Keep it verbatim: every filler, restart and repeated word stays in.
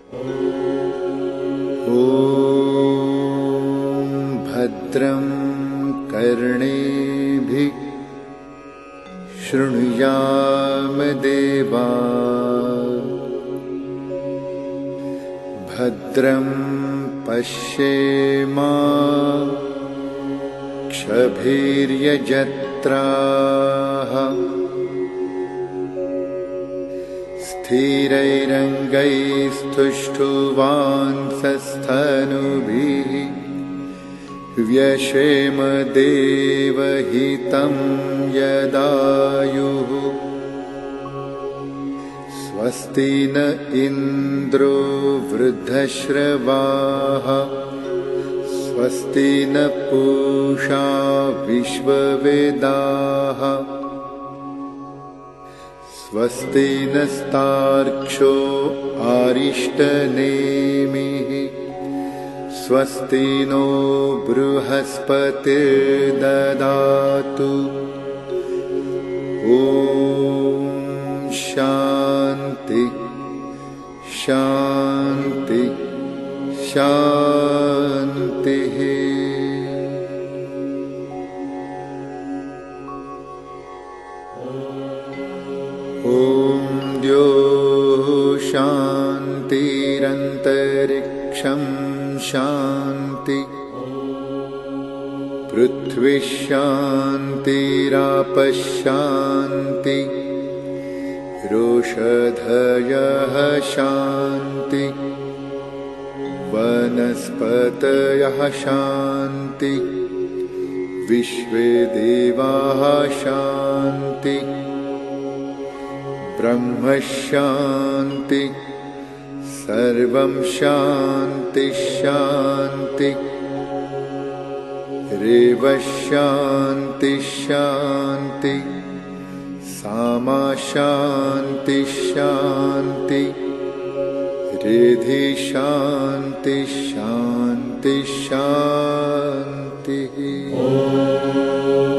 भद्रं कर्णेभिः शृणुयाम देवाः भद्रं पश्येमाक्षभिर्यजत्राः स्थिरैरङ्गैस्तुष्टुवांसस्तनूभिः व्यशेम देवहितं यदायुः स्वस्ति न इन्द्रो वृद्धश्रवाः स्वस्ति न पूषा विश्ववेदाः स्वस्ति नस्तार्क्ष्यो अरिष्टनेमिः स्वस्ति नो बृहस्पतिर्ददातु ॐ शान्ति शान्ति शान्तिः। ॐ द्यौः शान्तिरन्तरिक्षं शान्ति पृथ्वी शान्तिरापश्शान्ति रोषधयः शान्ति वनस्पतयः शान्ति विश्वे देवाः शान्ति ब्रह्म शान्ति सर्वं शान्ति शान्ति रेव शान्ति शान्ति सामा शान्ति शान्ति रिधि शान्ति शान्ति शान्तिः।